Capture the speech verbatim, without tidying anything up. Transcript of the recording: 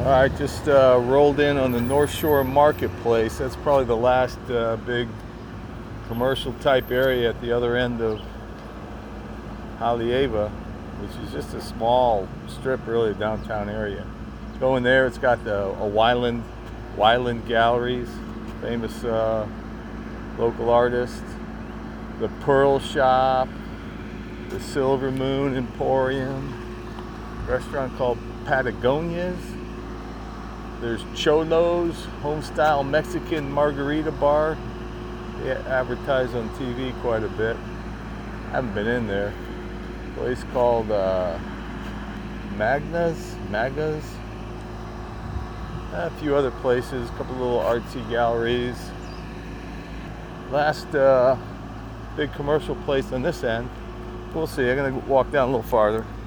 All right, just uh, rolled in on the North Shore Marketplace. That's probably the last uh, big commercial type area at the other end of Haleiwa, which is just a small strip, really, downtown area. Go in there, it's got the a Wyland, Wyland Galleries, famous uh, local artist, the Pearl Shop, the Silver Moon Emporium, restaurant called Patagonia's. There's Cholo's, home-style Mexican margarita bar. They advertise on T V quite a bit. Haven't been in there. Place called uh, Magna's, Magna's. A few other places, a couple little artsy galleries. Last uh, big commercial place on this end. We'll see. I'm gonna walk down a little farther.